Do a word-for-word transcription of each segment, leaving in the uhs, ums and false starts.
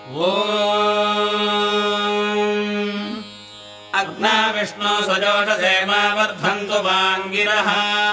अग्ना विष्णु सजोषसेमा वर्धन्तु वाङ्गिरः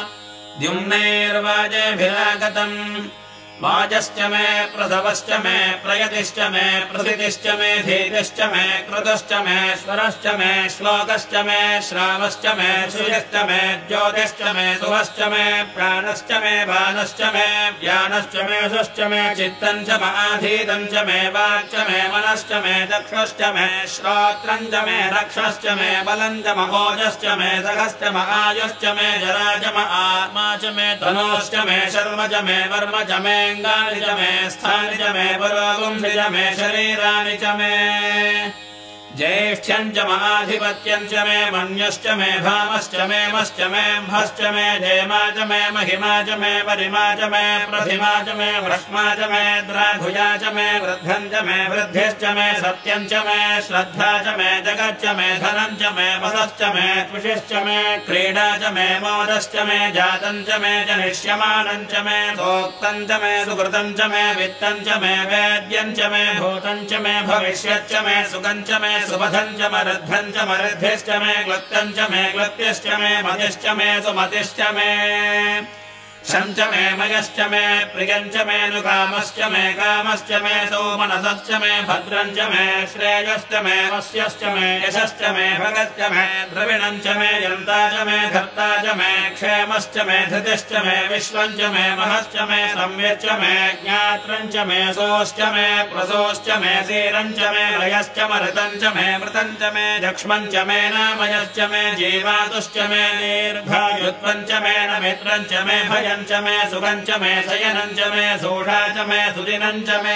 द्युम्नैर्वाजेभिरागतम् वाजश्च मे प्रसवश्च मे प्रयतिश्च मे प्रसितिश्च मे धीतिश्च मे कृतश्च मे स्वरश्च मे श्लोकश्च मे श्रावश्च मे श्रुयश्च मे ज्योतिश्च मे सुवश्च मे प्राणश्च मे बाणश्च मे व्यानश्च मे शुश्च मे चित्तम् च महाधीतम् च मे वाक्च मे मनश्च मे चक्षुश्च मे श्रोत्रम् च मे रक्षश्च मे बलम् च महोजश्च मे सखश्च महायुश्च मे जरा च आत्मा च मे तनोश्च मे शर्म च मे वर्म च मे ङ्गानि च मे स्थानि च मे पुरोगुंसि च मे शरीराणि च मे ज्येष्ठ्यम् च महाधिपत्यम् च मे मन्यश्च मे भामश्च मे मश्च मे म्भश्च मे जयमा च मे महिमा च मे परिमा च मे प्रथिमा च मे व्रह्मा च मे द्राघुजा च मे वृद्धम् च मे वृद्धिश्च मे सत्यम् च मे श्रद्धा च मे जगच्च मे धनम् च मे वसश्च मे त्विषिश्च मे क्रीडा च मे मोदश्च मे जातम् च मे जनिष्यमानम् च मे सोक्तम् च मे सुकृतम् च मे वित्तम् च मे वेद्यम् च मे भूतम् च मे भविष्यच्च मे सुखम् च मे सुमधम् च मरुद्धम् च मरुद्भिश्च मे क्लुप्तम् च मे क्लुप्तिश्च मे मतिश्च मे सुमतिश्च मे शम् च मे मयश्च मे प्रियम् च मे नुकामश्च मे कामश्च मे सौमनसश्च मे भद्रम् च मे श्रेयश्च मे वस्यश्च मे यशश्च मे भगश्च मे द्रविणम् च मे यन्ता च मे धर्ता च मे क्षेमश्च मे धृतिश्च मे विश्वम् च मे महश्च मे संयच्च मे ज्ञात्रम् च मे सोश्च मे प्रसोश्च मे सीरम् च मे लयश्च मृतम् च मे मृतम् च मे लक्ष्मम् च मे नामयश्च मे जीवातुश्च मे दीर्घायुत्वम् च मे नमित्रम् च मे भय च मे सुखम् च मे शयनम् च मे सोषा च मे सुदिनम् च मे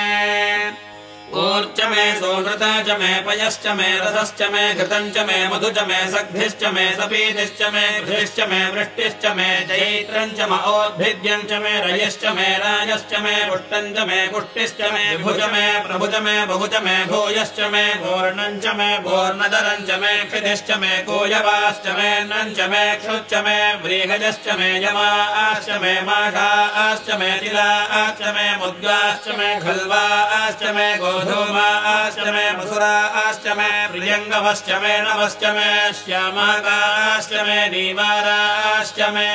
ऊर्च मे सोनृता च मे पयश्च मे रसश्च मे घृतम् च मे मधु च मे सग्धिश्च मे सपीतिश्च मे घृष्च मे वृष्टिश्च मे चैत्रम् च महोद्भिद्यम् च मे रयश्च मे राजश्च मे पुष्टम् च मे पुष्टिश्च मे भुज मे प्रभुज मे बहुज मे भूयश्च मे पूर्णम् च मे पूर्णधरम् च मे क्षितिश्च मे कूयवाश्च मे नम् च मे क्षुच्च मे व्रीहजश्च मे यमाश्च मे माषाश्च मे तिलाश्च मे मुद्गाश्च मे खल्वाश्च मे धूमाश्च मे मसुराश्च मे प्रियङ्गवश्च मे नवश्च मे श्यामाकाश्च मे नीवाराश्च मे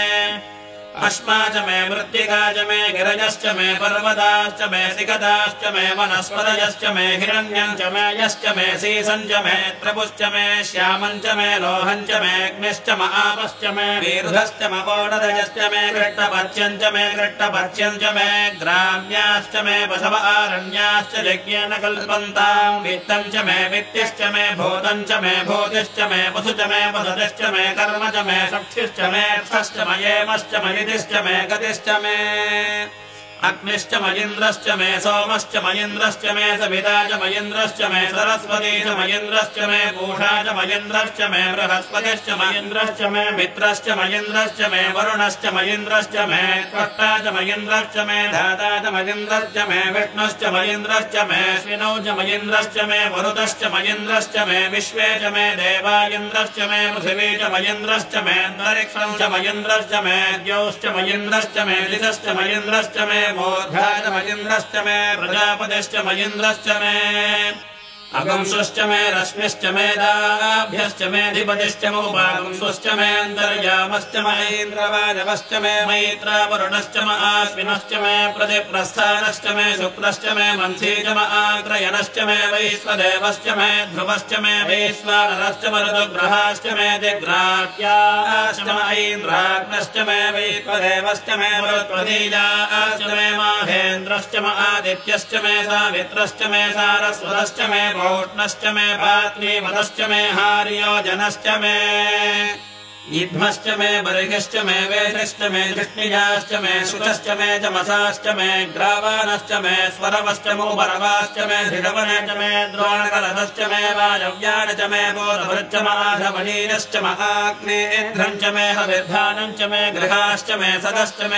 अश्मा च मे मृत्तिका च मे गिरजश्च मे पर्वताश्च मे सिकताश्च मे वनस्पतयश्च मे हिरण्यम् च मे यश्च मे सीसम् च मे त्रपुश्च मे श्यामम् च मे लोहम् च मे अग्निश्च महापश्च मे वीरुधश्च मपोडदयश्च मे कृष्टपच्यम् च मे कृष्टपच्यम् च मे ग्राम्याश्च मे पशव आरण्याश्च यज्ञेन कल्पन्ताम् वित्तम् च मे वित्तिश्च मे भूतम् च मे भूतिश्च मे वसु च मे वसतिश्च मे कर्म च मे शक्तिश्च मे अर्थश्च मयेमश्च मयि च मे गतिश्च मे अग्निश्च मयिन्द्रश्च मे सोमश्च मयिन्द्रश्च मे सविता च मयिन्द्रश्च मे सरस्वती च मयिन्द्रश्च मे पूषा च मयिन्द्रश्च मे बृहस्पतिश्च मयिन्द्रश्च मे मित्रश्च मयिन्द्रश्च मे वरुणश्च मयिन्द्रश्च मे त्वष्टा च मयिन्द्रश्च मे धाता च मयिन्द्रश्च मे विष्णुश्च मयिन्द्रश्च मे अश्विनौ च मयिन्द्रश्च मे मरुतश्च मयिन्द्रश्च मे विश्वे च मे देवा इन्द्रश्च मे पृथिवी च मयिन्द्रश्च मे अन्तरिक्षम् च मयिन्द्रश्च मे द्यौश्च मयिन्द्रश्च मे दिशश्च मयिन्द्रश्च मे मूर्धा च मयिन्द्रश्च मे प्रजापतिश्च मयिन्द्रश्च मे अगंसुश्च मे रश्मिश्च मे दाभ्यश्च मे धिपतिश्च मोपागंसुश्च मे अन्तर्यामश्च महेन्द्रवाजवश्च मे मैत्रावरुणश्च महाश्विनश्च मे प्रतिप्रस्थानश्च मे शुक्रश्च मे मन्थी च महाग्रयणश्च मे वैश्वदेवश्च मे ध्रुवश्च मे वैश्वानरश्च मरुदग्रहाश्च मे दिग्राट्याश्च महेन्द्राग्नश्च मे वैश्वदेवश्च मे मरुत्वदीयाश्च मे माहेन्द्रश्च महादित्यश्च मे सावित्रश्च मे सारस्वतश्च मे पौष्णश्च मे पात्नीवतश्च मे हार्योजनश्च मे ईध्मश्च मे बर्हिश्च मे वेषश्च मे धृष्णिजाश्च मे शुचश्च मे चमसाश्च मे ग्रावानश्च मे स्वरवश्च मोपरवाश्च मे धृढवने च मे द्रोणकलशश्च मे वायव्यान च मे बोधभृच्च माधवनीयश्च महाग्नेध्रम् च मे हविर्धानम् च मे गृहाश्च मे सदश्च मे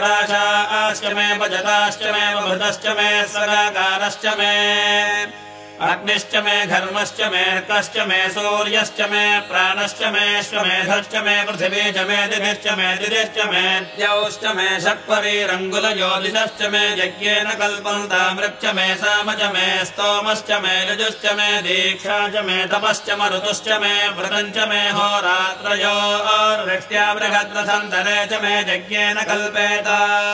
पुरोडाशाश्च मे भजताश्च मे वभृतश्च मे सगाकारश्च मे अग्निश्च मे घर्मश्च मे अर्कश्च मे सूर्यश्च मे प्राणश्च मे श्वमेधश्च मे पृथिवी च मे दितिश्च मे दितिश्च मे द्यौश्च मे षट्परीरङ्गुलज्योतिषश्च मे यज्ञेन कल्पन्तामृक्ष मे साम च मे स्तोमश्च मे यजुश्च मे दीक्षा च मे तपश्च मरुतुश्च मे व्रतम् च मे होरात्रयोर्वृष्ट्या बृहद्रथन्तरे च मे यज्ञेन कल्पेत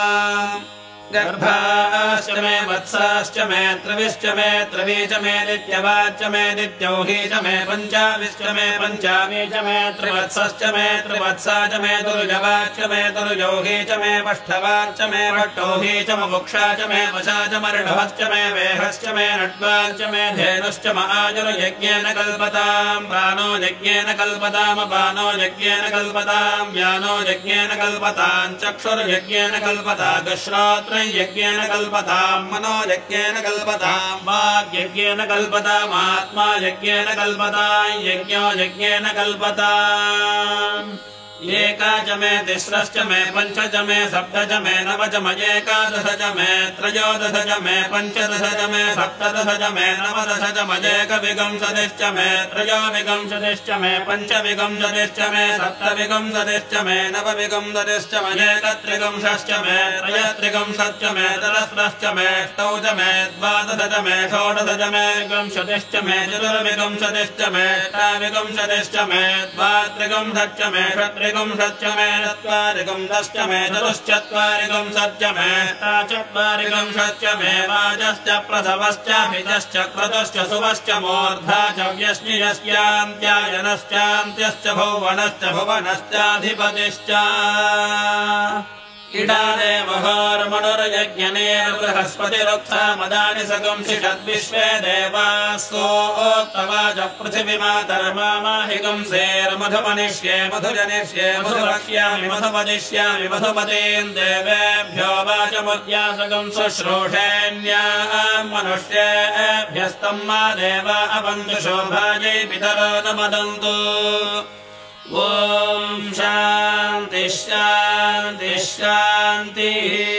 गर्भाश्च मे वत्साश्च मे त्रिविश्च मे त्रिवी च मे दित्यवाच्च मे दित्यौही च मे पञ्चाविश्च मे पञ्चावी च मे त्रिवत्सश्च मे त्रिवत्सा च मे दुर्जवाच्च मे दुर्जौही च मे पष्ठवाच्च मे पट्टौही च मुमुक्षा च मे वशा च मर्ढवश्च मे वेहश्च मे नट्वाच्च मे धेनुश्च महाजुर्यज्ञेन कल्पताम् प्राणो यज्ञेन कल्पताम् अपानो यज्ञेन कल्पताम् व्यानो यज्ञेन कल्पताम् चक्षुर्यज्ञेन कल्पताम् श्रोत्र यज्ञेन कल्पताम् मनो यज्ञेन कल्पताम् वाग्यज्ञेन कल्पताम् आत्मा यज्ञेन कल्पताम् यज्ञो यज्ञेन कल्पताम् एका च मे तिस्रश्च मे पञ्च च मे सप्त च मे नव च मे एकादश च मे त्रयोदश च मे पञ्चदश च मे सप्तदश च मे नवदश च मजेकविंशतिश्च मे त्रयोविंशतिश्च मे पञ्चविंशतिश्च मे सप्तविंशतिश्च मे नवविंशतिश्च मजेकत्रिंशश्च मे त्रयत्रिंशश्च मे सहस्रश्च मे अष्टौ च मे द्वादश च मे षोडश च मे विंशतिश्च मे चतुर्विंशतिश्च मे अष्टाविंशतिश्च मे द्वात्रिंशच्च मे षट्त्रिंशच्च मे चत्वारिंशश्च मे चतुश्चत्वारिंशच्च मे अष्टाचत्वारिंशच्च मे वाजश्च प्रसवश्च भिजश्च क्रतुश्च सुवश्च मूर्धा च व्यश्नियस्यान्त्यायनश्चान्त्यश्च भुवनश्च भुवनश्चाधिपतिश्च इडादेवहोर्मणुर्यज्ञनेन बृहस्पतिरुक्था मदानि सगुंसिषद्विश्वे देवास्तोक्तवाच पृथिवीमातर्मामाहिगुंसेर्मधुमनिष्ये मधुजनिष्ये मधुवक्ष्यामि मधुपदिष्यामि मधुपतीम् देवेभ्यो वाचमुद्यासगुं शुश्रूषेण्याम् मनुष्येभ्यस्तम् मा देवा अवन्तु शोभायै पितरो न वदन्तु ॐ शान्ति शान्ति शान्तिः